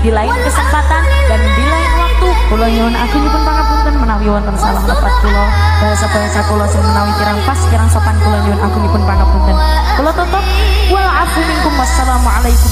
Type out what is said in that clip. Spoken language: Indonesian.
di lain kesempatan dan di lain waktu. Kula nyuwun agungipun pangapunten menawi wonten salah lepat kula, bahasa-bahasa kula sing menawi kirang pas kirang sopan, kula nyuwun agungipun pangapunten. Kula tutup wal afu minkum, wassalamualaikum